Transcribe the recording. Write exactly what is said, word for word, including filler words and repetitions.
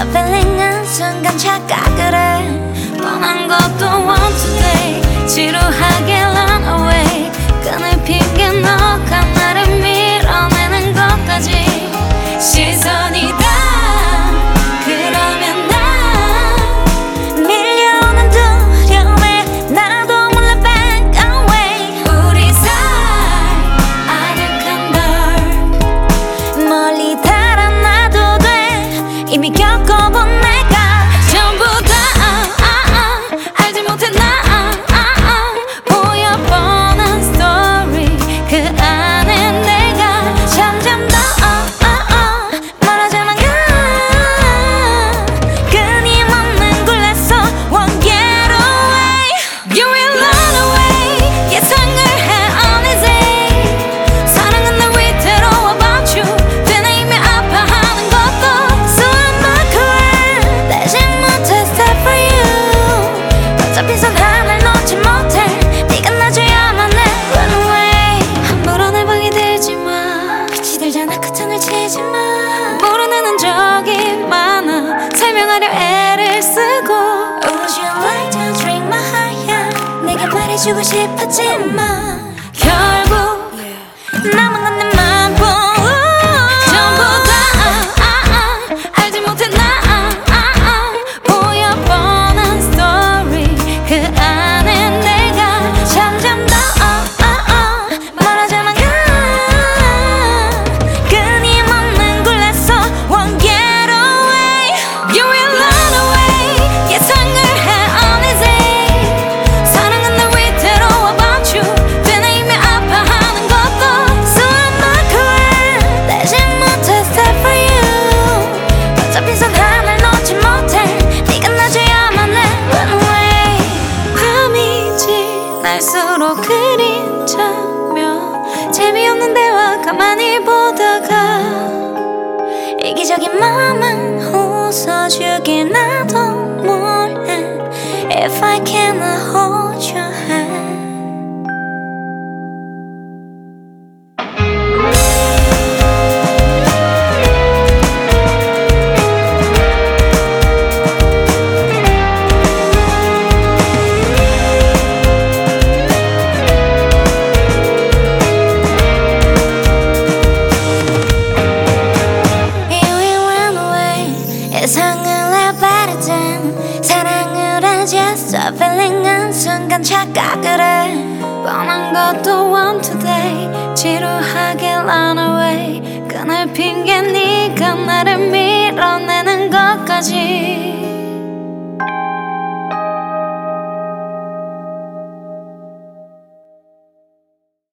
Stop feeling은 순간 착각을 해 뻔한 것도 want today 지루하게 run away 끈을 핑계 너가 나를 밀어내는 것까지 시선이 다 그러면 난 밀려오는 두려움에 나도 몰라 back away 우리 사이 아득한 걸 멀리 달아나도 돼 이미 겪어본 내가 전부 다 아, 아, 아, 알지 못해 나 아, 아, 아, 보여보는 스토리 그 안에 내가 점점 더 어, 어, 어, 멀어져만 가 끊임없는 굴레서 won't get away You will run away 예상을 해 uneasy 사랑은 날 위태로워 about you 되뇌이며 아파하는 것도 So I'm not cool 대신 못해 step for you 어차피 선 하나를 놓지 못해 네가 놔줘야만 해 run away 함부로 날 보게 되지 마 빛이 들잖아 커튼을 치지 마 모르는 적이 많아 설명하려 애를 쓰고 Would you like to drink my heart 내가 말해주고 싶었지만 결국 남은 건 내 맘뿐 전부 다 아, 아, 아, 알지 못해 나 아, 아, 아, 보여보는 스토리 그 안에 내가 점점 더 어, 어, 어, 멀어져만 가 끊임없는 굴레서 won't get away You will run away 예상을 해 uneasy 사랑은 날 위태로워 about you 되뇌이며 아파하는 것도 So I'm not cool 대신 못해 step for you 어차피 선 하나를 놓지 못해 네가 놔줘야만 해 run away 밤이 지날수록 그림자며 재미없는 대화 가만히 보다가 이기적인 마음은 웃어주길 나도 몰래 If I cannot hold your hand You will run away 예상을 해바라진 사랑을 하지 Stop feeling은 순간 착각을 해 뻔한 것도 want today 지루하게 run away 끈을 핑계 네가 나를 밀어내는 것까지